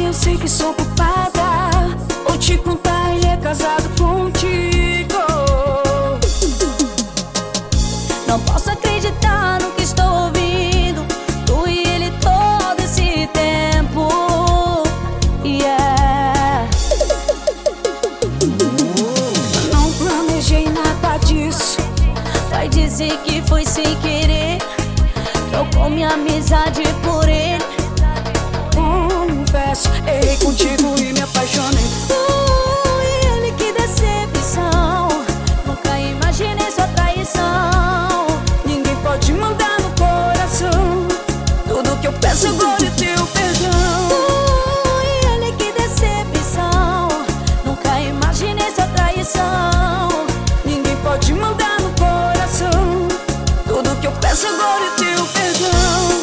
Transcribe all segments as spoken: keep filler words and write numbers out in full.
eu sei que sou culpada. Vou te contar, ele é casado contigo. Não posso acreditar no que estou ouvindo. Tu e ele todo esse tempo. Yeah. Não planejei nada disso. Vai dizer que foi sem querer. Trocou minha amizade por ele. Confesso, errei contigo e me apaixonei. Uh, e ele, que decepção. Nunca imaginei sua traição. Ninguém pode mandar no coração. Tudo que eu peço agora é teu perdão. Uh, e ele, que decepção. Nunca imaginei sua traição. Ninguém pode mandar no coração. Tudo que eu peço agora é teu perdão.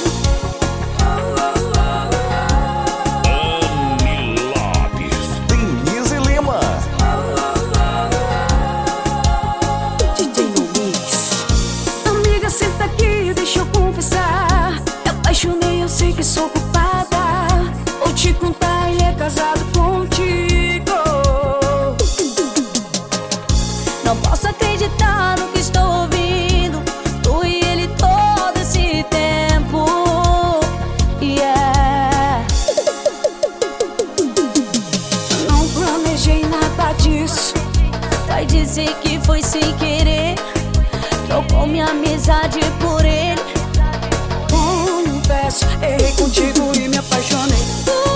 Eu sei que sou culpada. Vou te contar, ele é casado contigo. Não posso acreditar no que estou ouvindo. Tu e ele todo esse tempo. Yeah. Não planejei nada disso. Vai dizer que foi sem querer. Trocou minha amizade por ele. Confesso, errei contigo e me apaixonei.